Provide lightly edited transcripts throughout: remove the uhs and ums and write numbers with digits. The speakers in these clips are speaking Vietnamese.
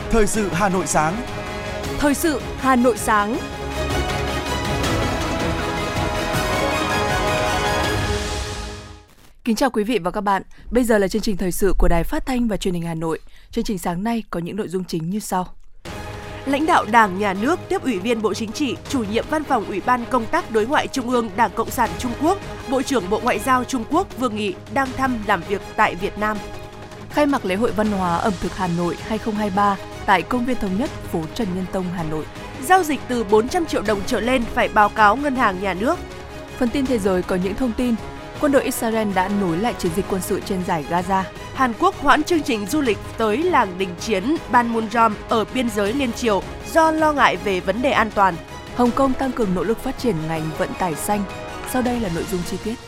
Thời sự Hà Nội sáng. Thời sự Hà Nội sáng. Kính chào quý vị và các bạn. Bây giờ là chương trình thời sự của Đài Phát thanh và Truyền hình Hà Nội. Chương trình sáng nay có những nội dung chính như sau. Lãnh đạo Đảng, Nhà nước tiếp Ủy viên Bộ Chính trị, Chủ nhiệm Văn phòng Ủy ban Công tác Đối ngoại Trung ương Đảng Cộng sản Trung Quốc, Bộ trưởng Bộ Ngoại giao Trung Quốc Vương Nghị đang thăm làm việc tại Việt Nam. Khai mạc lễ hội văn hóa ẩm thực Hà Nội 2023 tại Công viên Thống nhất, phố Trần Nhân Tông, Hà Nội. Giao dịch từ 400 triệu đồng trở lên phải báo cáo Ngân hàng Nhà nước. Phần tin thế giới có những thông tin. Quân đội Israel đã nối lại chiến dịch quân sự trên dải Gaza. Hàn Quốc hoãn chương trình du lịch tới làng đình chiến Panmunjom ở biên giới liên triều do lo ngại về vấn đề an toàn. Hồng Kông tăng cường nỗ lực phát triển ngành vận tải xanh. Sau đây là nội dung chi tiết.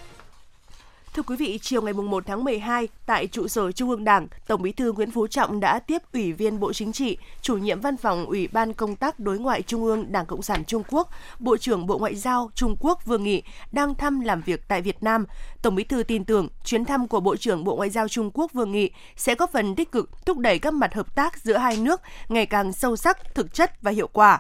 Thưa quý vị, chiều ngày 1 tháng 12, tại trụ sở Trung ương Đảng, Tổng Bí thư Nguyễn Phú Trọng đã tiếp Ủy viên Bộ Chính trị, Chủ nhiệm Văn phòng Ủy ban Công tác Đối ngoại Trung ương Đảng Cộng sản Trung Quốc, Bộ trưởng Bộ Ngoại giao Trung Quốc Vương Nghị đang thăm làm việc tại Việt Nam. Tổng Bí thư tin tưởng chuyến thăm của Bộ trưởng Bộ Ngoại giao Trung Quốc Vương Nghị sẽ góp phần tích cực thúc đẩy các mặt hợp tác giữa hai nước ngày càng sâu sắc, thực chất và hiệu quả.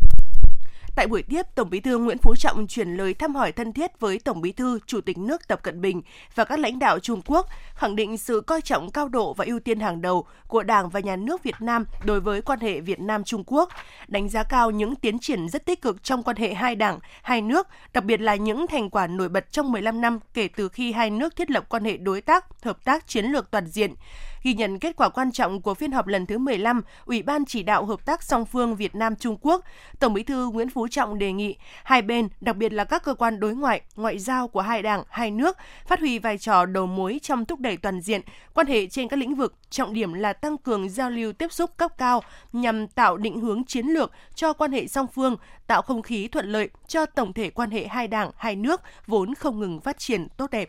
Tại buổi tiếp, Tổng Bí thư Nguyễn Phú Trọng chuyển lời thăm hỏi thân thiết với Tổng Bí thư, Chủ tịch nước Tập Cận Bình và các lãnh đạo Trung Quốc, khẳng định sự coi trọng cao độ và ưu tiên hàng đầu của Đảng và Nhà nước Việt Nam đối với quan hệ Việt Nam-Trung Quốc, đánh giá cao những tiến triển rất tích cực trong quan hệ hai đảng, hai nước, đặc biệt là những thành quả nổi bật trong 15 năm kể từ khi hai nước thiết lập quan hệ đối tác, hợp tác chiến lược toàn diện. Ghi nhận kết quả quan trọng của phiên họp lần thứ 15, Ủy ban chỉ đạo hợp tác song phương Việt Nam-Trung Quốc, Tổng Bí thư Nguyễn Phú Trọng đề nghị hai bên, đặc biệt là các cơ quan đối ngoại, ngoại giao của hai đảng, hai nước, phát huy vai trò đầu mối trong thúc đẩy toàn diện quan hệ trên các lĩnh vực, trọng điểm là tăng cường giao lưu tiếp xúc cấp cao nhằm tạo định hướng chiến lược cho quan hệ song phương, tạo không khí thuận lợi cho tổng thể quan hệ hai đảng, hai nước vốn không ngừng phát triển tốt đẹp.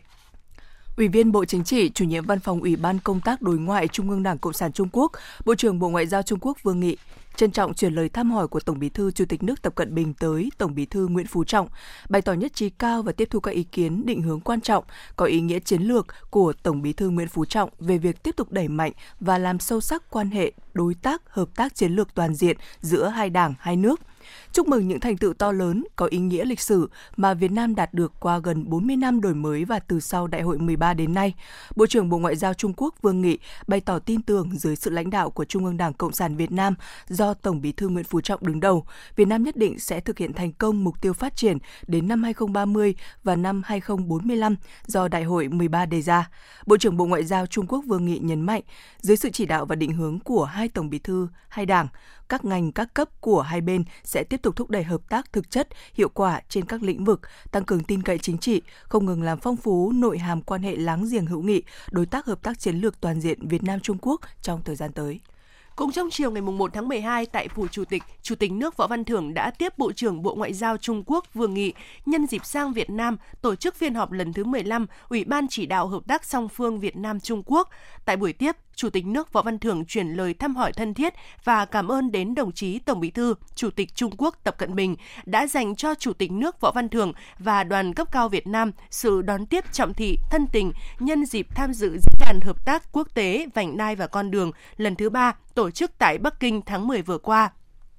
Ủy viên Bộ Chính trị, Chủ nhiệm Văn phòng Ủy ban Công tác Đối ngoại Trung ương Đảng Cộng sản Trung Quốc, Bộ trưởng Bộ Ngoại giao Trung Quốc Vương Nghị trân trọng chuyển lời thăm hỏi của Tổng Bí thư Chủ tịch nước Tập Cận Bình tới Tổng Bí thư Nguyễn Phú Trọng, bày tỏ nhất trí cao và tiếp thu các ý kiến định hướng quan trọng có ý nghĩa chiến lược của Tổng Bí thư Nguyễn Phú Trọng về việc tiếp tục đẩy mạnh và làm sâu sắc quan hệ đối tác, hợp tác chiến lược toàn diện giữa hai đảng, hai nước. Chúc mừng những thành tựu to lớn, có ý nghĩa lịch sử mà Việt Nam đạt được qua gần 40 năm đổi mới và từ sau Đại hội 13 đến nay. Bộ trưởng Bộ Ngoại giao Trung Quốc Vương Nghị bày tỏ tin tưởng dưới sự lãnh đạo của Trung ương Đảng Cộng sản Việt Nam do Tổng Bí thư Nguyễn Phú Trọng đứng đầu, Việt Nam nhất định sẽ thực hiện thành công mục tiêu phát triển đến năm 2030 và năm 2045 do Đại hội 13 đề ra. Bộ trưởng Bộ Ngoại giao Trung Quốc Vương Nghị nhấn mạnh, dưới sự chỉ đạo và định hướng của hai Tổng Bí thư, hai đảng, các ngành các cấp của hai bên sẽ tiếp tục thúc đẩy hợp tác thực chất, hiệu quả trên các lĩnh vực, tăng cường tin cậy chính trị, không ngừng làm phong phú nội hàm quan hệ láng giềng hữu nghị, đối tác hợp tác chiến lược toàn diện Việt Nam-Trung Quốc trong thời gian tới. Cũng trong chiều ngày 1 tháng 12 tại Phủ Chủ tịch nước Võ Văn Thưởng đã tiếp Bộ trưởng Bộ Ngoại giao Trung Quốc Vương Nghị nhân dịp sang Việt Nam tổ chức phiên họp lần thứ 15 Ủy ban chỉ đạo hợp tác song phương Việt Nam-Trung Quốc. Tại buổi tiếp, Chủ tịch nước Võ Văn Thưởng chuyển lời thăm hỏi thân thiết và cảm ơn đến đồng chí Tổng Bí thư, Chủ tịch Trung Quốc Tập Cận Bình đã dành cho Chủ tịch nước Võ Văn Thưởng và đoàn cấp cao Việt Nam sự đón tiếp trọng thị, thân tình nhân dịp tham dự Diễn đàn Hợp tác Quốc tế Vành đai và Con đường lần thứ 3 tổ chức tại Bắc Kinh tháng 10 vừa qua.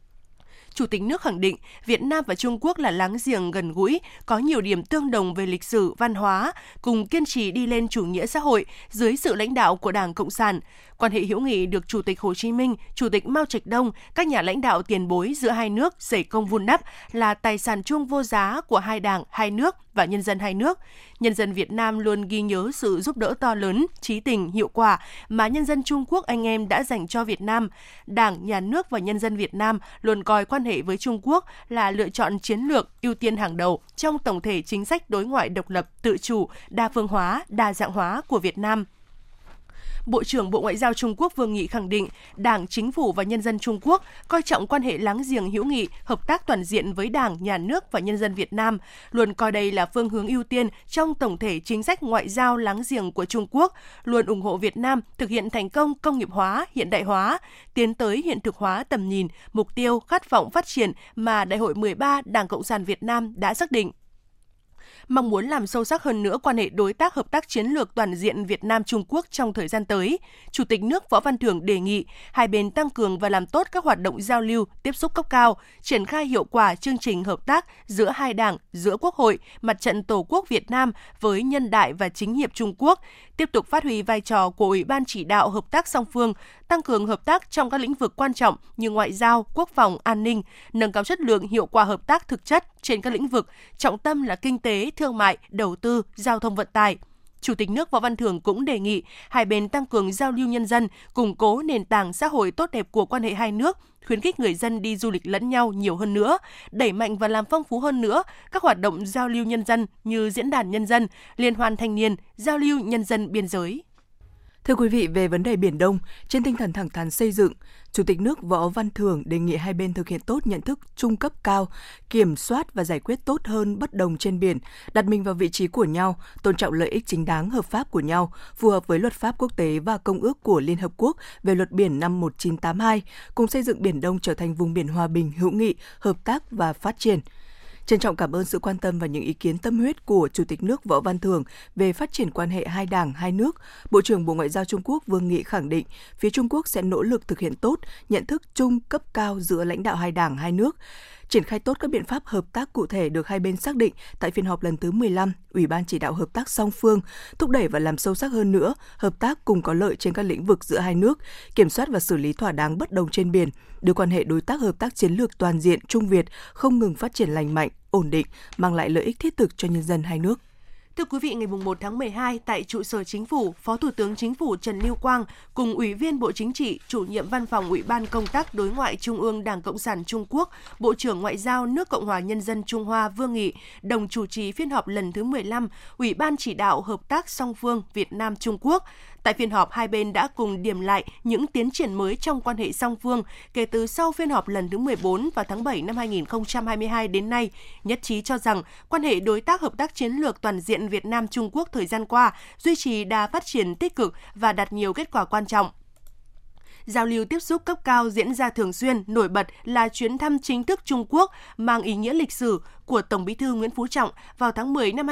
Chủ tịch nước khẳng định Việt Nam và Trung Quốc là láng giềng gần gũi, có nhiều điểm tương đồng về lịch sử, văn hóa, cùng kiên trì đi lên chủ nghĩa xã hội dưới sự lãnh đạo của Đảng Cộng sản. Quan hệ hữu nghị được Chủ tịch Hồ Chí Minh, Chủ tịch Mao Trạch Đông, các nhà lãnh đạo tiền bối giữa hai nước dày công vun đắp là tài sản chung vô giá của hai đảng, hai nước và nhân dân hai nước. Nhân dân Việt Nam luôn ghi nhớ sự giúp đỡ to lớn, chí tình, hiệu quả mà nhân dân Trung Quốc anh em đã dành cho Việt Nam. Đảng, Nhà nước và nhân dân Việt Nam luôn coi quan hệ với Trung Quốc là lựa chọn chiến lược ưu tiên hàng đầu trong tổng thể chính sách đối ngoại độc lập, tự chủ, đa phương hóa, đa dạng hóa của Việt Nam. Bộ trưởng Bộ Ngoại giao Trung Quốc Vương Nghị khẳng định Đảng, Chính phủ và nhân dân Trung Quốc coi trọng quan hệ láng giềng hữu nghị, hợp tác toàn diện với Đảng, Nhà nước và nhân dân Việt Nam, luôn coi đây là phương hướng ưu tiên trong tổng thể chính sách ngoại giao láng giềng của Trung Quốc, luôn ủng hộ Việt Nam thực hiện thành công công nghiệp hóa, hiện đại hóa, tiến tới hiện thực hóa tầm nhìn, mục tiêu, khát vọng phát triển mà Đại hội 13 Đảng Cộng sản Việt Nam đã xác định. mong muốn làm sâu sắc hơn nữa quan hệ đối tác hợp tác chiến lược toàn diện Việt Nam-Trung Quốc trong thời gian tới. Chủ tịch nước Võ Văn Thưởng đề nghị hai bên tăng cường và làm tốt các hoạt động giao lưu, tiếp xúc cấp cao, triển khai hiệu quả chương trình hợp tác giữa hai đảng, giữa Quốc hội, Mặt trận Tổ quốc Việt Nam với Nhân đại và Chính hiệp Trung Quốc, tiếp tục phát huy vai trò của Ủy ban chỉ đạo hợp tác song phương, tăng cường hợp tác trong các lĩnh vực quan trọng như ngoại giao, quốc phòng, an ninh, nâng cao chất lượng hiệu quả hợp tác thực chất trên các lĩnh vực, trọng tâm là kinh tế, thương mại, đầu tư, giao thông vận tải. Chủ tịch nước Võ Văn Thưởng cũng đề nghị hai bên tăng cường giao lưu nhân dân, củng cố nền tảng xã hội tốt đẹp của quan hệ hai nước, khuyến khích người dân đi du lịch lẫn nhau nhiều hơn nữa, đẩy mạnh và làm phong phú hơn nữa các hoạt động giao lưu nhân dân như diễn đàn nhân dân, liên hoan thanh niên, giao lưu nhân dân biên giới. Thưa quý vị, về vấn đề Biển Đông, trên tinh thần thẳng thắn xây dựng, Chủ tịch nước Võ Văn Thưởng đề nghị hai bên thực hiện tốt nhận thức trung cấp cao, kiểm soát và giải quyết tốt hơn bất đồng trên biển, đặt mình vào vị trí của nhau, tôn trọng lợi ích chính đáng hợp pháp của nhau, phù hợp với luật pháp quốc tế và Công ước của Liên Hợp Quốc về luật biển năm 1982, cùng xây dựng Biển Đông trở thành vùng biển hòa bình, hữu nghị, hợp tác và phát triển. Trân trọng cảm ơn sự quan tâm và những ý kiến tâm huyết của Chủ tịch nước Võ Văn Thưởng về phát triển quan hệ hai đảng, hai nước. Bộ trưởng Bộ Ngoại giao Trung Quốc Vương Nghị khẳng định phía Trung Quốc sẽ nỗ lực thực hiện tốt nhận thức chung cấp cao giữa lãnh đạo hai đảng, hai nước, triển khai tốt các biện pháp hợp tác cụ thể được hai bên xác định tại phiên họp lần thứ 15 Ủy ban chỉ đạo hợp tác song phương, thúc đẩy và làm sâu sắc hơn nữa hợp tác cùng có lợi trên các lĩnh vực giữa hai nước, kiểm soát và xử lý thỏa đáng bất đồng trên biển, đưa quan hệ đối tác hợp tác chiến lược toàn diện Trung Việt không ngừng phát triển lành mạnh, ổn định, mang lại lợi ích thiết thực cho nhân dân hai nước. Thưa quý vị, ngày 1 tháng 12, tại trụ sở Chính phủ, Phó Thủ tướng Chính phủ Trần Lưu Quang cùng Ủy viên Bộ Chính trị, Chủ nhiệm Văn phòng Ủy ban Công tác Đối ngoại Trung ương Đảng Cộng sản Trung Quốc, Bộ trưởng Ngoại giao nước Cộng hòa Nhân dân Trung Hoa Vương Nghị đồng chủ trì phiên họp lần thứ 15 Ủy ban chỉ đạo hợp tác song phương Việt Nam-Trung Quốc. Tại phiên họp, hai bên đã cùng điểm lại những tiến triển mới trong quan hệ song phương kể từ sau phiên họp lần thứ 14 vào tháng 7 năm 2022 đến nay, nhất trí cho rằng quan hệ đối tác hợp tác chiến lược toàn diện Việt Nam-Trung Quốc thời gian qua duy trì đà phát triển tích cực và đạt nhiều kết quả quan trọng. Giao lưu tiếp xúc cấp cao diễn ra thường xuyên, nổi bật là chuyến thăm chính thức Trung Quốc mang ý nghĩa lịch sử của Tổng Bí thư Nguyễn Phú Trọng vào tháng 10 năm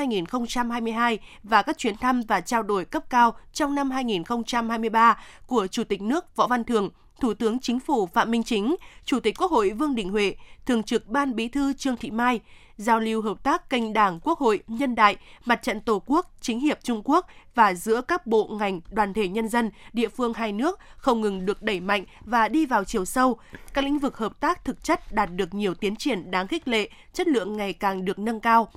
2022 và các chuyến thăm và trao đổi cấp cao trong năm 2023 của Chủ tịch nước Võ Văn Thưởng, Thủ tướng Chính phủ Phạm Minh Chính, Chủ tịch Quốc hội Vương Đình Huệ, Thường trực Ban Bí thư Trương Thị Mai, giao lưu hợp tác kênh Đảng, Quốc hội, Nhân đại, Mặt trận Tổ quốc, Chính hiệp Trung Quốc và giữa các bộ ngành, đoàn thể nhân dân, địa phương hai nước không ngừng được đẩy mạnh và đi vào chiều sâu. Các lĩnh vực hợp tác thực chất đạt được nhiều tiến triển đáng khích lệ, chất lượng ngày càng được nâng cao.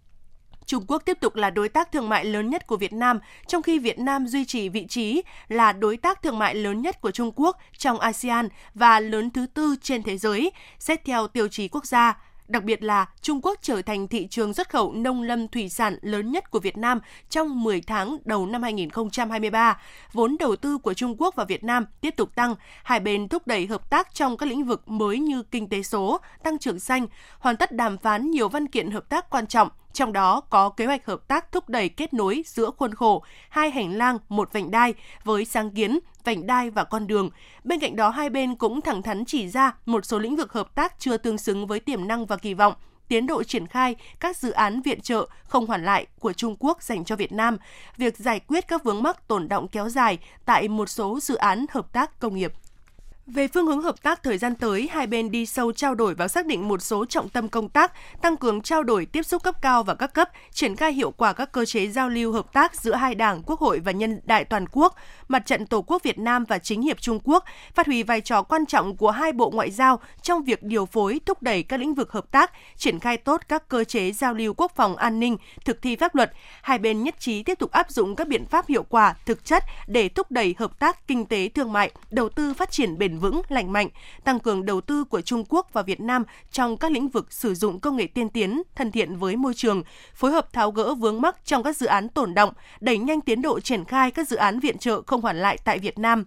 Trung Quốc tiếp tục là đối tác thương mại lớn nhất của Việt Nam, trong khi Việt Nam duy trì vị trí là đối tác thương mại lớn nhất của Trung Quốc trong ASEAN và lớn thứ tư trên thế giới, xét theo tiêu chí quốc gia. Đặc biệt là Trung Quốc trở thành thị trường xuất khẩu nông lâm thủy sản lớn nhất của Việt Nam trong 10 tháng đầu năm 2023. Vốn đầu tư của Trung Quốc vào Việt Nam tiếp tục tăng, hai bên thúc đẩy hợp tác trong các lĩnh vực mới như kinh tế số, tăng trưởng xanh, hoàn tất đàm phán nhiều văn kiện hợp tác quan trọng, trong đó có kế hoạch hợp tác thúc đẩy kết nối giữa khuôn khổ hai hành lang một vành đai với sáng kiến vành đai và con đường. Bên cạnh đó, hai bên cũng thẳng thắn chỉ ra một số lĩnh vực hợp tác chưa tương xứng với tiềm năng và kỳ vọng, tiến độ triển khai các dự án viện trợ không hoàn lại của Trung Quốc dành cho Việt Nam, việc giải quyết các vướng mắc tồn đọng kéo dài tại một số dự án hợp tác công nghiệp. Về phương hướng hợp tác thời gian tới, hai bên đi sâu trao đổi và xác định một số trọng tâm công tác, tăng cường trao đổi tiếp xúc cấp cao và các cấp, triển khai hiệu quả các cơ chế giao lưu hợp tác giữa hai đảng, Quốc hội và Nhân đại toàn quốc, Mặt trận Tổ quốc Việt Nam và Chính hiệp Trung Quốc, phát huy vai trò quan trọng của hai bộ ngoại giao trong việc điều phối, thúc đẩy các lĩnh vực hợp tác, triển khai tốt các cơ chế giao lưu quốc phòng an ninh, thực thi pháp luật. Hai bên nhất trí tiếp tục áp dụng các biện pháp hiệu quả, thực chất để thúc đẩy hợp tác kinh tế thương mại, đầu tư phát triển bền vững, lành mạnh, tăng cường đầu tư của Trung Quốc và Việt Nam trong các lĩnh vực sử dụng công nghệ tiên tiến, thân thiện với môi trường, phối hợp tháo gỡ vướng mắc trong các dự án tồn đọng, đẩy nhanh tiến độ triển khai các dự án viện trợ không hoàn lại tại Việt Nam.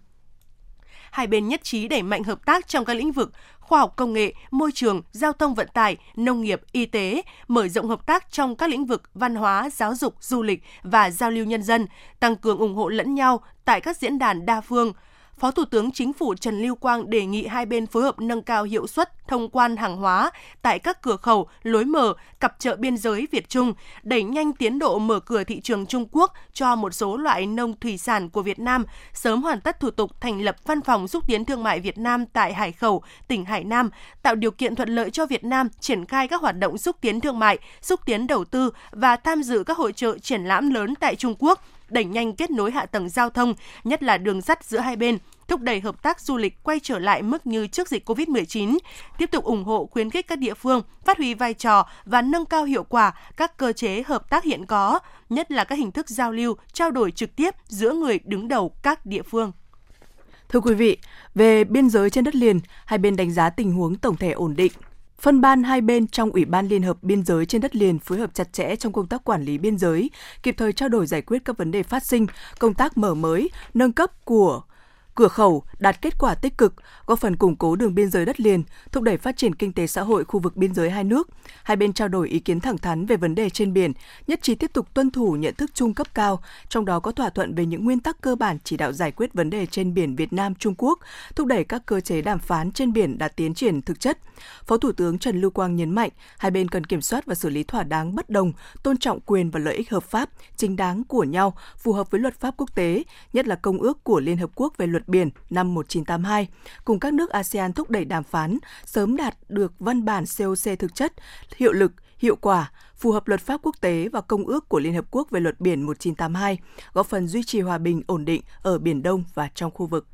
Hai bên nhất trí đẩy mạnh hợp tác trong các lĩnh vực khoa học công nghệ, môi trường, giao thông vận tải, nông nghiệp, y tế, mở rộng hợp tác trong các lĩnh vực văn hóa, giáo dục, du lịch và giao lưu nhân dân, tăng cường ủng hộ lẫn nhau tại các diễn đàn đa phương, Phó Thủ tướng Chính phủ Trần Lưu Quang đề nghị hai bên phối hợp nâng cao hiệu suất thông quan hàng hóa tại các cửa khẩu, lối mở, cặp chợ biên giới Việt-Trung, đẩy nhanh tiến độ mở cửa thị trường Trung Quốc cho một số loại nông thủy sản của Việt Nam, sớm hoàn tất thủ tục thành lập Văn phòng xúc tiến thương mại Việt Nam tại Hải Khẩu, tỉnh Hải Nam, tạo điều kiện thuận lợi cho Việt Nam triển khai các hoạt động xúc tiến thương mại, xúc tiến đầu tư và tham dự các hội chợ triển lãm lớn tại Trung Quốc, đẩy nhanh kết nối hạ tầng giao thông, nhất là đường sắt giữa hai bên, thúc đẩy hợp tác du lịch quay trở lại mức như trước dịch COVID-19, tiếp tục ủng hộ khuyến khích các địa phương phát huy vai trò và nâng cao hiệu quả các cơ chế hợp tác hiện có, nhất là các hình thức giao lưu, trao đổi trực tiếp giữa người đứng đầu các địa phương. Thưa quý vị, về biên giới trên đất liền, hai bên đánh giá tình huống tổng thể ổn định. Phân ban hai bên trong Ủy ban Liên hợp Biên giới trên đất liền phối hợp chặt chẽ trong công tác quản lý biên giới, kịp thời trao đổi giải quyết các vấn đề phát sinh, công tác mở mới, nâng cấp của cửa khẩu đạt kết quả tích cực, góp phần củng cố đường biên giới đất liền, thúc đẩy phát triển kinh tế xã hội khu vực biên giới hai nước. Hai bên trao đổi ý kiến thẳng thắn về vấn đề trên biển, nhất trí tiếp tục tuân thủ nhận thức chung cấp cao, trong đó có thỏa thuận về những nguyên tắc cơ bản chỉ đạo giải quyết vấn đề trên biển Việt Nam Trung Quốc, thúc đẩy các cơ chế đàm phán trên biển đạt tiến triển thực chất. Phó Thủ tướng Trần Lưu Quang nhấn mạnh, hai bên cần kiểm soát và xử lý thỏa đáng bất đồng, tôn trọng quyền và lợi ích hợp pháp, chính đáng của nhau, phù hợp với luật pháp quốc tế, nhất là Công ước của Liên Hợp Quốc về luật biển năm 1982, cùng các nước ASEAN thúc đẩy đàm phán, sớm đạt được văn bản COC thực chất, hiệu lực, hiệu quả, phù hợp luật pháp quốc tế và Công ước của Liên Hợp Quốc về luật biển 1982, góp phần duy trì hòa bình, ổn định ở Biển Đông và trong khu vực.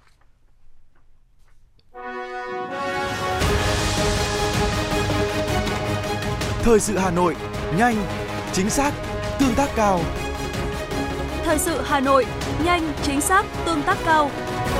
Thời sự Hà Nội, nhanh, chính xác, tương tác cao. Thời sự Hà Nội, nhanh, chính xác, tương tác cao.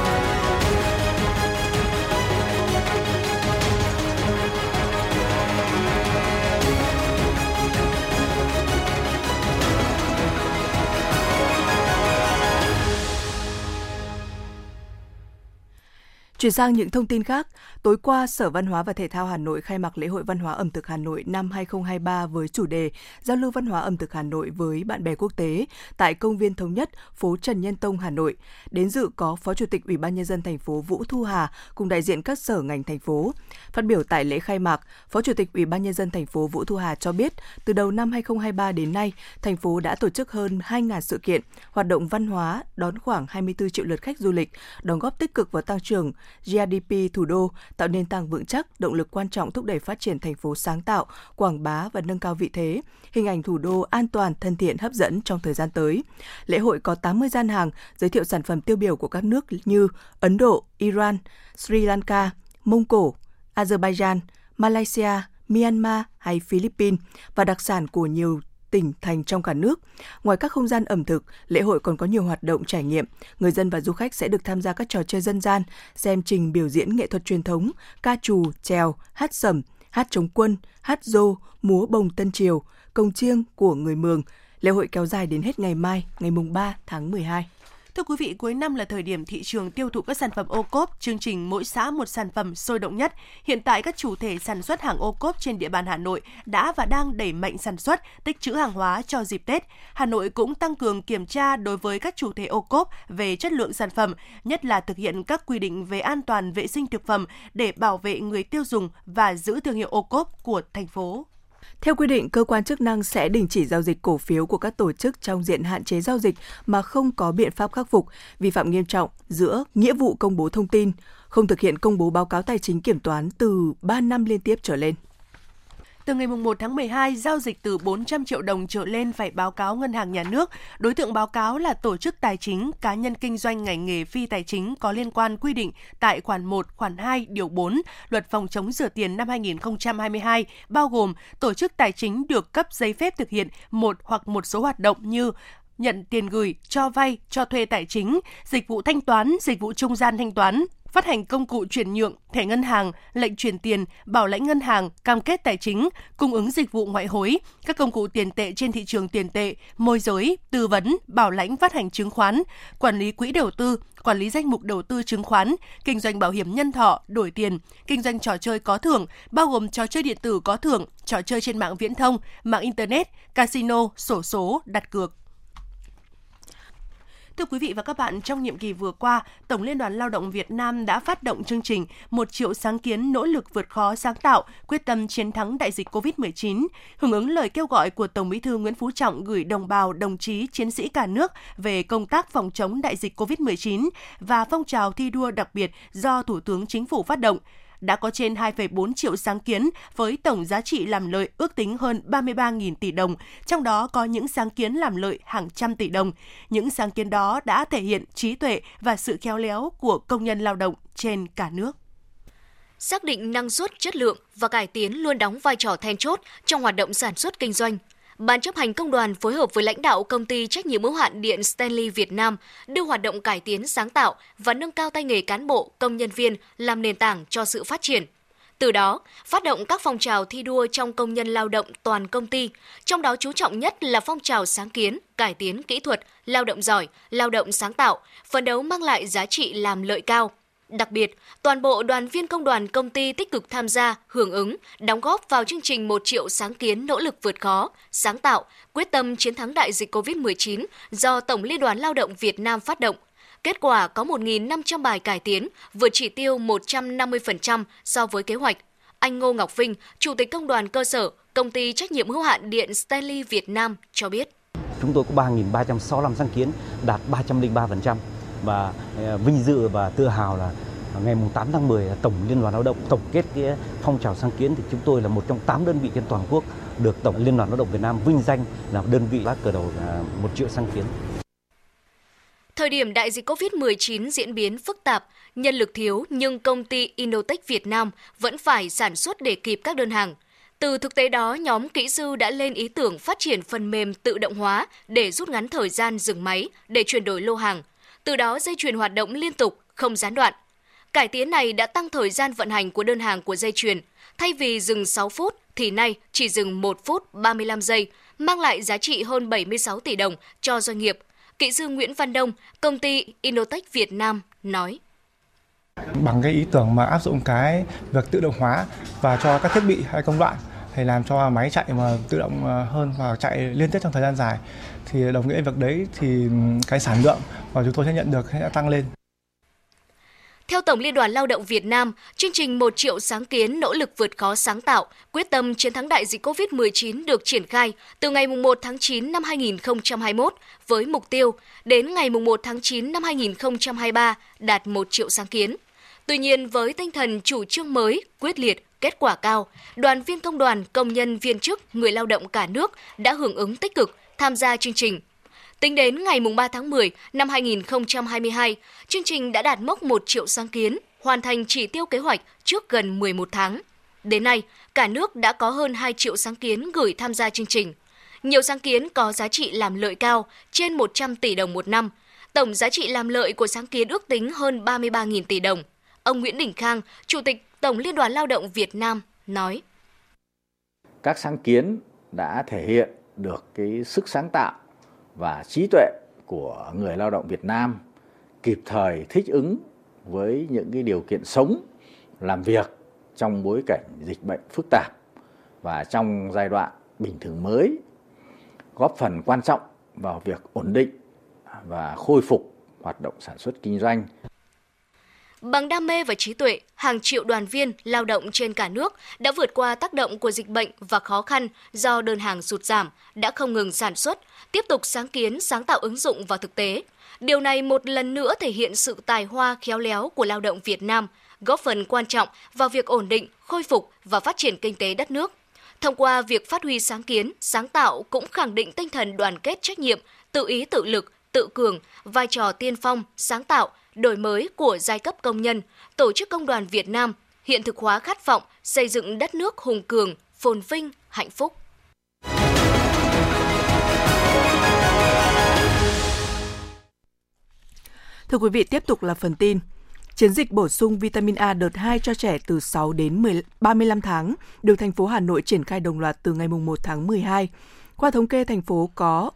Chuyển sang những thông tin khác, tối qua Sở Văn hóa và Thể thao Hà Nội khai mạc lễ hội văn hóa ẩm thực Hà Nội năm 2023 với chủ đề Giao lưu văn hóa ẩm thực Hà Nội với bạn bè quốc tế tại Công viên Thống nhất, phố Trần Nhân Tông, Hà Nội. Đến dự có Phó Chủ tịch Ủy ban Nhân dân thành phố Vũ Thu Hà cùng đại diện các sở ngành thành phố. Phát biểu tại lễ khai mạc, Phó Chủ tịch Ủy ban Nhân dân thành phố Vũ Thu Hà cho biết, từ đầu năm 2023 đến nay, thành phố đã tổ chức hơn 2.000 sự kiện, hoạt động văn hóa, đón khoảng 24 triệu lượt khách du lịch, đóng góp tích cực vào tăng trưởng GDP thủ đô, tạo nền tảng vững chắc, động lực quan trọng thúc đẩy phát triển thành phố sáng tạo, quảng bá và nâng cao vị thế, hình ảnh thủ đô an toàn, thân thiện, hấp dẫn trong thời gian tới. Lễ hội có 80 gian hàng giới thiệu sản phẩm tiêu biểu của các nước như Ấn Độ, Iran, Sri Lanka, Mông Cổ, Azerbaijan, Malaysia, Myanmar hay Philippines và đặc sản của nhiều tỉnh thành trong cả nước. Ngoài các không gian ẩm thực, lễ hội còn có nhiều hoạt động trải nghiệm. Người dân và du khách sẽ được tham gia các trò chơi dân gian, xem trình biểu diễn nghệ thuật truyền thống, ca trù, chèo, hát sẩm, hát chống quân, hát rô, múa bồng Tân Triều, cồng chiêng của người Mường. Lễ hội kéo dài đến hết ngày mai, ngày 3 tháng 12. Thưa quý vị, cuối năm là thời điểm thị trường tiêu thụ các sản phẩm ô cốp, chương trình mỗi xã một sản phẩm sôi động nhất. Hiện tại các chủ thể sản xuất hàng ô cốp trên địa bàn Hà Nội đã và đang đẩy mạnh sản xuất, tích trữ hàng hóa cho dịp Tết. Hà Nội cũng tăng cường kiểm tra đối với các chủ thể ô cốp về chất lượng sản phẩm, nhất là thực hiện các quy định về an toàn vệ sinh thực phẩm để bảo vệ người tiêu dùng và giữ thương hiệu ô cốp của thành phố. Theo quy định, cơ quan chức năng sẽ đình chỉ giao dịch cổ phiếu của các tổ chức trong diện hạn chế giao dịch mà không có biện pháp khắc phục, vi phạm nghiêm trọng giữa nghĩa vụ công bố thông tin, không thực hiện công bố báo cáo tài chính kiểm toán từ 3 năm liên tiếp trở lên. Từ ngày 1 tháng 12, giao dịch từ 400 triệu đồng trở lên phải báo cáo Ngân hàng Nhà nước. Đối tượng báo cáo là tổ chức tài chính, cá nhân kinh doanh ngành nghề phi tài chính có liên quan quy định tại khoản 1, khoản 2, điều 4, Luật phòng chống rửa tiền năm 2022, bao gồm tổ chức tài chính được cấp giấy phép thực hiện một hoặc một số hoạt động như nhận tiền gửi, cho vay, cho thuê tài chính, dịch vụ thanh toán, dịch vụ trung gian thanh toán, phát hành công cụ chuyển nhượng, thẻ ngân hàng, lệnh chuyển tiền, bảo lãnh ngân hàng, cam kết tài chính, cung ứng dịch vụ ngoại hối, các công cụ tiền tệ trên thị trường tiền tệ, môi giới, tư vấn, bảo lãnh phát hành chứng khoán, quản lý quỹ đầu tư, quản lý danh mục đầu tư chứng khoán, kinh doanh bảo hiểm nhân thọ, đổi tiền, kinh doanh trò chơi có thưởng, bao gồm trò chơi điện tử có thưởng, trò chơi trên mạng viễn thông, mạng Internet, casino, xổ số, đặt cược. Thưa quý vị và các bạn, trong nhiệm kỳ vừa qua, Tổng Liên đoàn Lao động Việt Nam đã phát động chương trình 1 triệu sáng kiến nỗ lực vượt khó sáng tạo, quyết tâm chiến thắng đại dịch COVID-19, hưởng ứng lời kêu gọi của Tổng Bí thư Nguyễn Phú Trọng gửi đồng bào, đồng chí, chiến sĩ cả nước về công tác phòng chống đại dịch COVID-19 và phong trào thi đua đặc biệt do Thủ tướng Chính phủ phát động. Đã có trên 2,4 triệu sáng kiến với tổng giá trị làm lợi ước tính hơn 33.000 tỷ đồng, trong đó có những sáng kiến làm lợi hàng trăm tỷ đồng. Những sáng kiến đó đã thể hiện trí tuệ và sự khéo léo của công nhân lao động trên cả nước. Xác định năng suất, chất lượng và cải tiến luôn đóng vai trò then chốt trong hoạt động sản xuất kinh doanh. Ban chấp hành công đoàn phối hợp với lãnh đạo công ty trách nhiệm hữu hạn Điện Stanley Việt Nam đưa hoạt động cải tiến sáng tạo và nâng cao tay nghề cán bộ, công nhân viên làm nền tảng cho sự phát triển. Từ đó, phát động các phong trào thi đua trong công nhân lao động toàn công ty, trong đó chú trọng nhất là phong trào sáng kiến, cải tiến kỹ thuật, lao động giỏi, lao động sáng tạo, phấn đấu mang lại giá trị làm lợi cao. Đặc biệt, toàn bộ đoàn viên công đoàn công ty tích cực tham gia, hưởng ứng, đóng góp vào chương trình 1 triệu sáng kiến nỗ lực vượt khó, sáng tạo, quyết tâm chiến thắng đại dịch COVID-19 do Tổng Liên đoàn Lao động Việt Nam phát động. Kết quả có 1.500 bài cải tiến, vượt chỉ tiêu 150% so với kế hoạch. Anh Ngô Ngọc Vinh, Chủ tịch Công đoàn cơ sở, Công ty trách nhiệm hữu hạn Điện Stanley Việt Nam cho biết. Chúng tôi có 3.365 sáng kiến, đạt 303%. Và vinh dự và tự hào là ngày 8 tháng 10 Tổng Liên đoàn Lao động tổng kết cái phong trào sáng kiến thì chúng tôi là một trong 8 đơn vị trên toàn quốc được Tổng Liên đoàn Lao động Việt Nam vinh danh là đơn vị vác cờ đầu 1 triệu sáng kiến. Thời điểm đại dịch COVID-19 diễn biến phức tạp, nhân lực thiếu nhưng công ty Innotech Việt Nam vẫn phải sản xuất để kịp các đơn hàng. Từ thực tế đó, nhóm kỹ sư đã lên ý tưởng phát triển phần mềm tự động hóa để rút ngắn thời gian dừng máy để chuyển đổi lô hàng. Từ đó dây chuyền hoạt động liên tục, không gián đoạn. Cải tiến này đã tăng thời gian vận hành của đơn hàng của dây chuyền. Thay vì dừng 6 phút thì nay chỉ dừng 1 phút 35 giây, mang lại giá trị hơn 76 tỷ đồng cho doanh nghiệp. Kỹ sư Nguyễn Văn Đông, công ty Innotech Việt Nam nói. Bằng cái ý tưởng mà áp dụng cái việc tự động hóa và cho các thiết bị hay công đoạn thì làm cho máy chạy mà tự động hơn và chạy liên tiếp trong thời gian dài thì đồng nghĩa việc đấy thì cái sản lượng mà chúng tôi sẽ nhận được sẽ tăng lên. Theo Tổng Liên đoàn Lao động Việt Nam, chương trình 1 triệu sáng kiến nỗ lực vượt khó sáng tạo, quyết tâm chiến thắng đại dịch COVID-19 được triển khai từ ngày 1 tháng 9 năm 2021 với mục tiêu đến ngày 1 tháng 9 năm 2023 đạt 1 triệu sáng kiến. Tuy nhiên, với tinh thần chủ trương mới, quyết liệt, kết quả cao, đoàn viên công đoàn, công nhân viên chức, người lao động cả nước đã hưởng ứng tích cực tham gia chương trình. Tính đến ngày 3 tháng 10 năm 2022, chương trình đã đạt mốc 1 triệu sáng kiến, hoàn thành chỉ tiêu kế hoạch trước gần 11 tháng. Đến nay, cả nước đã có hơn 2 triệu sáng kiến gửi tham gia chương trình. Nhiều sáng kiến có giá trị làm lợi cao, trên 100 tỷ đồng một năm. Tổng giá trị làm lợi của sáng kiến ước tính hơn 33.000 tỷ đồng. Ông Nguyễn Đình Khang, Chủ tịch Tổng Liên đoàn Lao động Việt Nam, nói. Các sáng kiến đã thể hiện được cái sức sáng tạo và trí tuệ của người lao động Việt Nam, kịp thời thích ứng với những cái điều kiện sống, làm việc trong bối cảnh dịch bệnh phức tạp và trong giai đoạn bình thường mới, góp phần quan trọng vào việc ổn định và khôi phục hoạt động sản xuất kinh doanh. Bằng đam mê và trí tuệ, hàng triệu đoàn viên lao động trên cả nước đã vượt qua tác động của dịch bệnh và khó khăn do đơn hàng sụt giảm, đã không ngừng sản xuất, tiếp tục sáng kiến, sáng tạo ứng dụng vào thực tế. Điều này một lần nữa thể hiện sự tài hoa khéo léo của lao động Việt Nam, góp phần quan trọng vào việc ổn định, khôi phục và phát triển kinh tế đất nước. Thông qua việc phát huy sáng kiến, sáng tạo cũng khẳng định tinh thần đoàn kết trách nhiệm, tự ý tự lực, tự cường, vai trò tiên phong, sáng tạo, đổi mới của giai cấp công nhân, tổ chức công đoàn Việt Nam, hiện thực hóa khát vọng xây dựng đất nước hùng cường, phồn vinh, hạnh phúc. Thưa quý vị, tiếp tục là phần tin. Chiến dịch bổ sung vitamin A đợt 2 cho trẻ từ 6 đến 35 tháng được thành phố Hà Nội triển khai đồng loạt từ ngày 1 tháng 12. Qua thống kê, thành phố có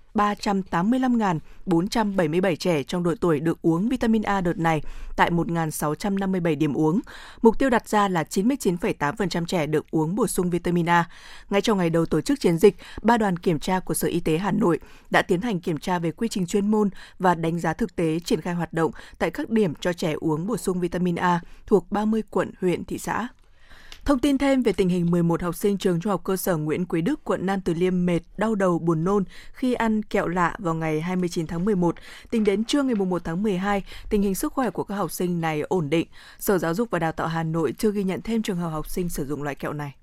385.477 trẻ trong độ tuổi được uống vitamin A đợt này tại 1.657 điểm uống. Mục tiêu đặt ra là 99,8% trẻ được uống bổ sung vitamin A. Ngay trong ngày đầu tổ chức chiến dịch, 3 đoàn kiểm tra của Sở Y tế Hà Nội đã tiến hành kiểm tra về quy trình chuyên môn và đánh giá thực tế triển khai hoạt động tại các điểm cho trẻ uống bổ sung vitamin A thuộc 30 quận, huyện, thị xã. Thông tin thêm về tình hình 11 học sinh trường Trung học cơ sở Nguyễn Quý Đức, quận Nam Từ Liêm mệt, đau đầu, buồn nôn khi ăn kẹo lạ vào ngày 29 tháng 11. Tính đến trưa ngày 1 tháng 12, tình hình sức khỏe của các học sinh này ổn định. Sở Giáo dục và Đào tạo Hà Nội chưa ghi nhận thêm trường hợp học sinh sử dụng loại kẹo này.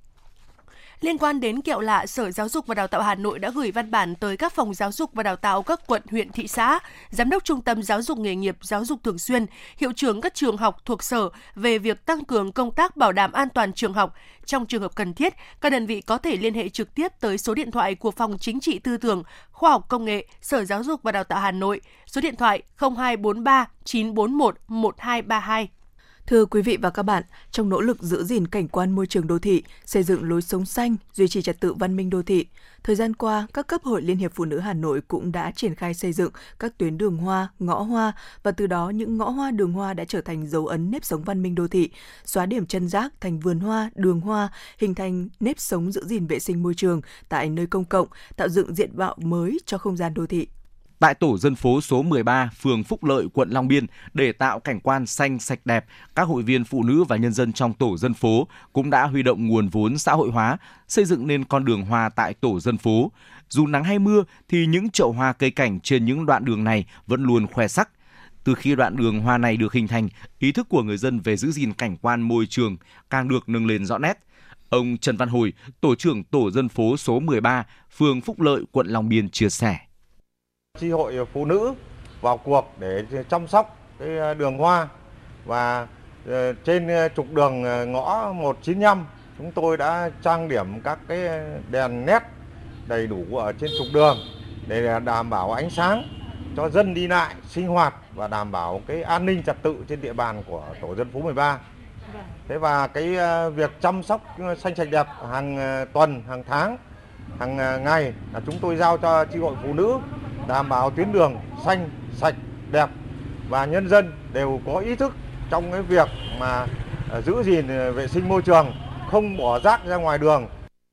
Liên quan đến kẹo lạ, Sở Giáo dục và Đào tạo Hà Nội đã gửi văn bản tới các phòng giáo dục và đào tạo các quận, huyện, thị xã, giám đốc trung tâm giáo dục nghề nghiệp, giáo dục thường xuyên, hiệu trưởng các trường học thuộc Sở về việc tăng cường công tác bảo đảm an toàn trường học. Trong trường hợp cần thiết, các đơn vị có thể liên hệ trực tiếp tới số điện thoại của Phòng Chính trị Tư tưởng, Khoa học Công nghệ, Sở Giáo dục và Đào tạo Hà Nội, số điện thoại 0243 941 1232. Thưa quý vị và các bạn, trong nỗ lực giữ gìn cảnh quan môi trường đô thị, xây dựng lối sống xanh, duy trì trật tự văn minh đô thị, thời gian qua, các cấp hội Liên hiệp Phụ nữ Hà Nội cũng đã triển khai xây dựng các tuyến đường hoa, ngõ hoa và từ đó những ngõ hoa, đường hoa đã trở thành dấu ấn nếp sống văn minh đô thị, xóa điểm chân rác thành vườn hoa, đường hoa, hình thành nếp sống giữ gìn vệ sinh môi trường tại nơi công cộng, tạo dựng diện mạo mới cho không gian đô thị. Tại tổ dân phố số 13, phường Phúc Lợi, quận Long Biên, để tạo cảnh quan xanh sạch đẹp, các hội viên phụ nữ và nhân dân trong tổ dân phố cũng đã huy động nguồn vốn xã hội hóa, xây dựng nên con đường hoa tại tổ dân phố. Dù nắng hay mưa thì những chậu hoa cây cảnh trên những đoạn đường này vẫn luôn khoe sắc. Từ khi đoạn đường hoa này được hình thành, ý thức của người dân về giữ gìn cảnh quan môi trường càng được nâng lên rõ nét. Ông Trần Văn Hồi, tổ trưởng tổ dân phố số 13, phường Phúc Lợi, quận Long Biên chia sẻ. Chi hội phụ nữ vào cuộc để chăm sóc cái đường hoa và trên trục đường ngõ 195 chúng tôi đã trang điểm các cái đèn LED đầy đủ ở trên trục đường để đảm bảo ánh sáng cho dân đi lại sinh hoạt và đảm bảo cái an ninh trật tự trên địa bàn của tổ dân phố 13. Thế và cái việc chăm sóc xanh sạch đẹp hàng tuần, hàng tháng, hàng ngày là chúng tôi giao cho chi hội phụ nữ đảm bảo tuyến đường xanh, sạch, đẹp và nhân dân đều có ý thức trong cái việc mà giữ gìn vệ sinh môi trường, không bỏ rác ra ngoài đường.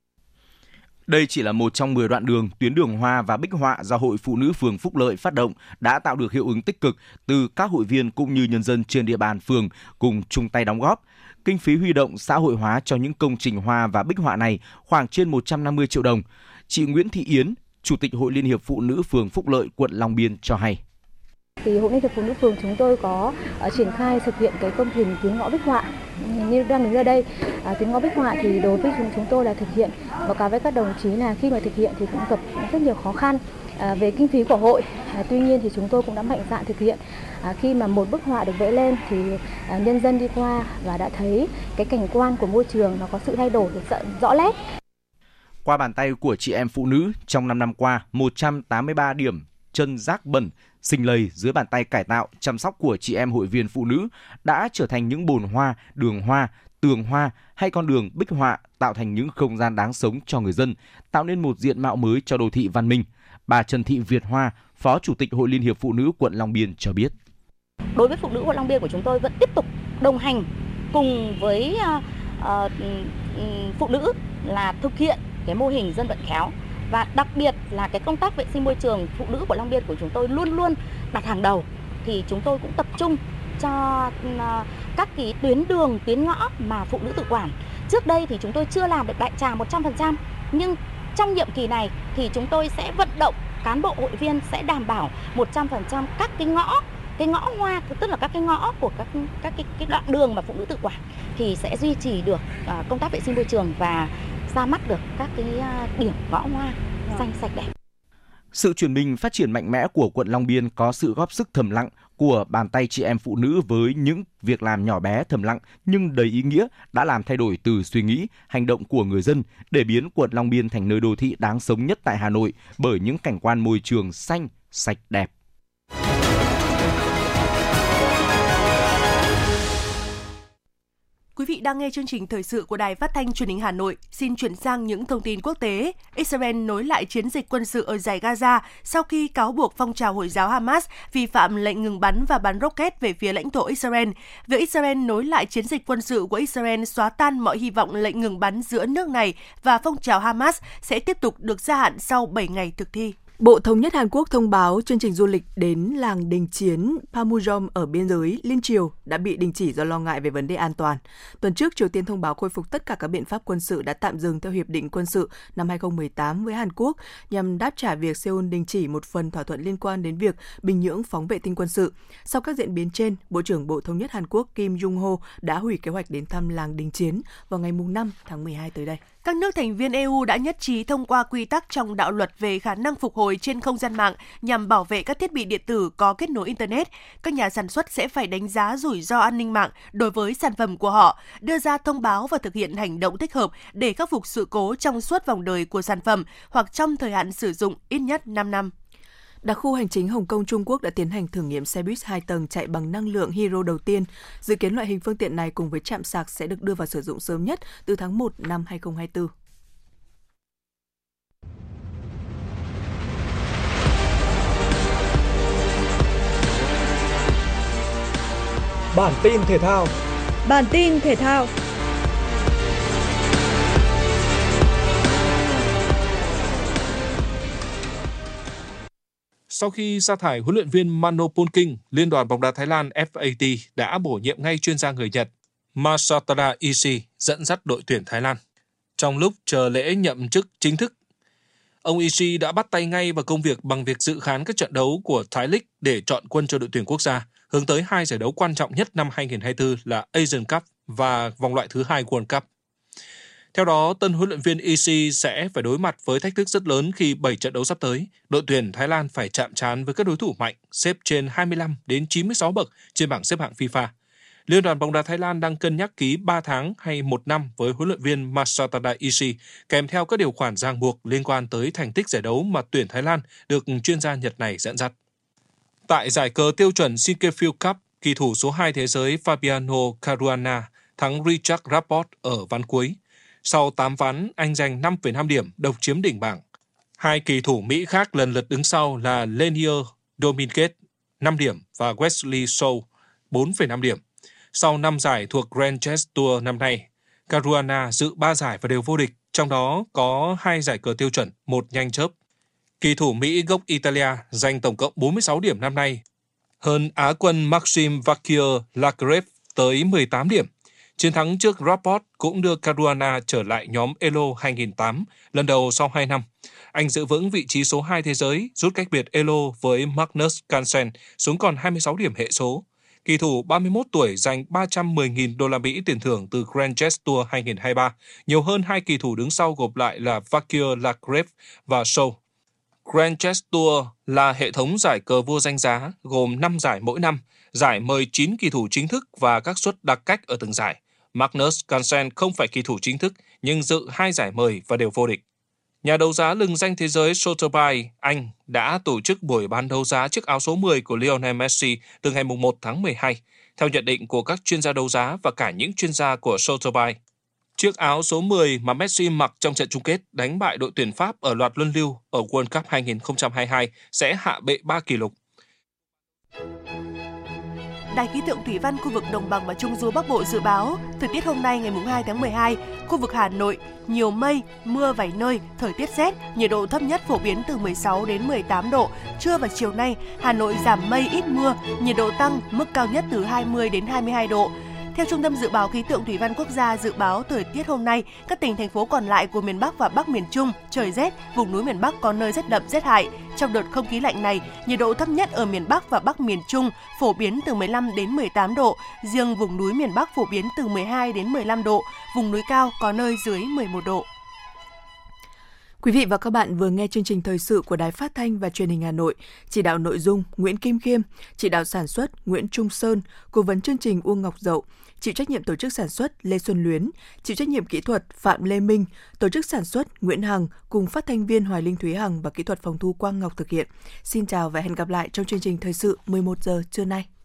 Đây chỉ là một trong 10 đoạn đường, tuyến đường hoa và bích họa do Hội Phụ nữ phường Phúc Lợi phát động đã tạo được hiệu ứng tích cực từ các hội viên cũng như nhân dân trên địa bàn phường cùng chung tay đóng góp. Kinh phí huy động xã hội hóa cho những công trình hoa và bích họa này khoảng trên 150 triệu đồng. Chị Nguyễn Thị Yến, Chủ tịch Hội Liên hiệp Phụ nữ phường Phúc Lợi, quận Long Biên cho hay. Thì Hội Liên hiệp Phụ nữ phường chúng tôi có triển khai thực hiện cái công trình tuyến ngõ bích họa. Như đang đứng ở đây, tuyến ngõ bích họa thì đối với chúng tôi là thực hiện, báo cáo với các đồng chí là khi mà thực hiện thì cũng gặp rất nhiều khó khăn về kinh phí của hội. Tuy nhiên thì chúng tôi cũng đã mạnh dạn thực hiện. Khi mà một bức họa được vẽ lên thì nhân dân đi qua và đã thấy cái cảnh quan của môi trường nó có sự thay đổi rõ nét. Qua bàn tay của chị em phụ nữ, trong 5 năm qua, 183 điểm chân rác bẩn, sinh lầy dưới bàn tay cải tạo, chăm sóc của chị em hội viên phụ nữ đã trở thành những bồn hoa, đường hoa, tường hoa hay con đường bích họa, tạo thành những không gian đáng sống cho người dân, tạo nên một diện mạo mới cho đô thị văn minh. Bà Trần Thị Việt Hoa, Phó Chủ tịch Hội Liên hiệp Phụ nữ quận Long Biên cho biết. Đối với phụ nữ quận Long Biên của chúng tôi vẫn tiếp tục đồng hành cùng với phụ nữ là thực hiện cái mô hình dân vận khéo, và đặc biệt là cái công tác vệ sinh môi trường phụ nữ của Long Biên của chúng tôi luôn luôn đặt hàng đầu. Thì chúng tôi cũng tập trung cho các cái tuyến đường, tuyến ngõ mà phụ nữ tự quản. Trước đây thì chúng tôi chưa làm được đại trà 100%, nhưng trong nhiệm kỳ này thì chúng tôi sẽ vận động cán bộ hội viên sẽ đảm bảo 100% các cái ngõ hoa, tức là các cái ngõ của các cái đoạn đường mà phụ nữ tự quản thì sẽ duy trì được công tác vệ sinh môi trường và ra mắt được các cái điểm ngõ hoa xanh sạch đẹp. Sự chuyển mình phát triển mạnh mẽ của quận Long Biên có sự góp sức thầm lặng của bàn tay chị em phụ nữ với những việc làm nhỏ bé thầm lặng nhưng đầy ý nghĩa đã làm thay đổi từ suy nghĩ, hành động của người dân để biến quận Long Biên thành nơi đô thị đáng sống nhất tại Hà Nội bởi những cảnh quan môi trường xanh, sạch đẹp. Quý vị đang nghe chương trình thời sự của Đài Phát thanh Truyền hình Hà Nội. Xin chuyển sang những thông tin quốc tế. Israel nối lại chiến dịch quân sự ở dải Gaza sau khi cáo buộc phong trào Hồi giáo Hamas vi phạm lệnh ngừng bắn và bắn rocket về phía lãnh thổ Israel. Việc Israel nối lại chiến dịch quân sự của Israel xóa tan mọi hy vọng lệnh ngừng bắn giữa nước này và phong trào Hamas sẽ tiếp tục được gia hạn sau 7 ngày thực thi. Bộ Thống nhất Hàn Quốc thông báo chương trình du lịch đến làng đình chiến Panmunjom ở biên giới Liên Triều đã bị đình chỉ do lo ngại về vấn đề an toàn. Tuần trước, Triều Tiên thông báo khôi phục tất cả các biện pháp quân sự đã tạm dừng theo Hiệp định quân sự năm 2018 với Hàn Quốc nhằm đáp trả việc Seoul đình chỉ một phần thỏa thuận liên quan đến việc Bình Nhưỡng phóng vệ tinh quân sự. Sau các diễn biến trên, Bộ trưởng Bộ Thống nhất Hàn Quốc Kim Jong-ho đã hủy kế hoạch đến thăm làng đình chiến vào ngày 5 tháng 12 tới đây. Các nước thành viên EU đã nhất trí thông qua quy tắc trong đạo luật về khả năng phục hồi trên không gian mạng nhằm bảo vệ các thiết bị điện tử có kết nối Internet. Các nhà sản xuất sẽ phải đánh giá rủi ro an ninh mạng đối với sản phẩm của họ, đưa ra thông báo và thực hiện hành động thích hợp để khắc phục sự cố trong suốt vòng đời của sản phẩm hoặc trong thời hạn sử dụng ít nhất 5 năm. Đặc khu hành chính Hồng Kông Trung Quốc đã tiến hành thử nghiệm xe buýt 2 tầng chạy bằng năng lượng hydro đầu tiên. Dự kiến loại hình phương tiện này cùng với trạm sạc sẽ được đưa vào sử dụng sớm nhất từ tháng 1 năm 2024. Bản tin thể thao. Sau khi sa thải huấn luyện viên Mano Polking, Liên đoàn bóng đá Thái Lan FAT đã bổ nhiệm ngay chuyên gia người Nhật Masatada Ishii dẫn dắt đội tuyển Thái Lan. Trong lúc chờ lễ nhậm chức chính thức, ông Ishii đã bắt tay ngay vào công việc bằng việc dự khán các trận đấu của Thái League để chọn quân cho đội tuyển quốc gia, hướng tới 2 giải đấu quan trọng nhất năm 2024 là Asian Cup và vòng loại thứ 2 World Cup. Theo đó, tân huấn luyện viên Ishii sẽ phải đối mặt với thách thức rất lớn khi 7 trận đấu sắp tới. Đội tuyển Thái Lan phải chạm trán với các đối thủ mạnh, xếp trên 25 đến 96 bậc trên bảng xếp hạng FIFA. Liên đoàn bóng đá Thái Lan đang cân nhắc ký 3 tháng hay 1 năm với huấn luyện viên Masatada Ishii, kèm theo các điều khoản ràng buộc liên quan tới thành tích giải đấu mà tuyển Thái Lan được chuyên gia Nhật này dẫn dắt. Tại giải cờ tiêu chuẩn Sinquefield Cup, kỳ thủ số 2 thế giới Fabiano Caruana thắng Richard Rapport ở ván cuối. Sau 8 ván, anh giành 5,5 điểm, độc chiếm đỉnh bảng. 2 kỳ thủ Mỹ khác lần lượt đứng sau là Lenier Dominguez 5 điểm và Wesley So 4,5 điểm. Sau 5 giải thuộc Grand Chess Tour năm nay, Caruana dự 3 giải và đều vô địch, trong đó có 2 giải cờ tiêu chuẩn, 1 nhanh chớp. Kỳ thủ Mỹ gốc Italia giành tổng cộng 46 điểm năm nay, hơn Á quân Maxim Vachier-Lagrave tới 18 điểm. Chiến thắng trước Rapport cũng đưa Caruana trở lại nhóm Elo 2008, lần đầu sau 2 năm. Anh giữ vững vị trí số 2 thế giới, rút cách biệt Elo với Magnus Carlsen xuống còn 26 điểm hệ số. Kỳ thủ 31 tuổi giành 310.000 đô la Mỹ tiền thưởng từ Grand Chess Tour 2023, nhiều hơn 2 kỳ thủ đứng sau gộp lại là Vachier-Lagrave và Shaw. Grand Chess Tour là hệ thống giải cờ vua danh giá, gồm 5 giải mỗi năm. Giải mời 9 kỳ thủ chính thức và các suất đặc cách ở từng giải. Magnus Carlsen không phải kỳ thủ chính thức, nhưng dự 2 giải mời và đều vô địch. Nhà đấu giá lừng danh thế giới Sotheby's, Anh, đã tổ chức buổi bán đấu giá chiếc áo số 10 của Lionel Messi từ ngày 1 tháng 12. Theo nhận định của các chuyên gia đấu giá và cả những chuyên gia của Sotheby's, chiếc áo số 10 mà Messi mặc trong trận chung kết đánh bại đội tuyển Pháp ở loạt luân lưu ở World Cup 2022 sẽ hạ bệ 3 kỷ lục. Đài khí tượng thủy văn khu vực Đồng bằng và Trung du Bắc Bộ dự báo, thời tiết hôm nay ngày 2 tháng 12, khu vực Hà Nội nhiều mây, mưa vài nơi, thời tiết rét, nhiệt độ thấp nhất phổ biến từ 16 đến 18 độ. Trưa và chiều nay, Hà Nội giảm mây ít mưa, nhiệt độ tăng, mức cao nhất từ 20 đến 22 độ. Theo Trung tâm Dự báo Khí tượng Thủy văn Quốc gia dự báo thời tiết hôm nay, các tỉnh, thành phố còn lại của miền Bắc và Bắc miền Trung trời rét, vùng núi miền Bắc có nơi rét đậm rét hại. Trong đợt không khí lạnh này, nhiệt độ thấp nhất ở miền Bắc và Bắc miền Trung phổ biến từ 15 đến 18 độ, riêng vùng núi miền Bắc phổ biến từ 12 đến 15 độ, vùng núi cao có nơi dưới 11 độ. Quý vị và các bạn vừa nghe chương trình thời sự của Đài Phát thanh và Truyền hình Hà Nội. Chỉ đạo nội dung Nguyễn Kim Khiêm, chỉ đạo sản xuất Nguyễn Trung Sơn, cố vấn chương trình Uông Ngọc Dậu, chịu trách nhiệm tổ chức sản xuất Lê Xuân Luyến, chịu trách nhiệm kỹ thuật Phạm Lê Minh, tổ chức sản xuất Nguyễn Hằng cùng phát thanh viên Hoài Linh Thúy Hằng và kỹ thuật phòng thu Quang Ngọc thực hiện. Xin chào và hẹn gặp lại trong chương trình thời sự 11 giờ trưa nay.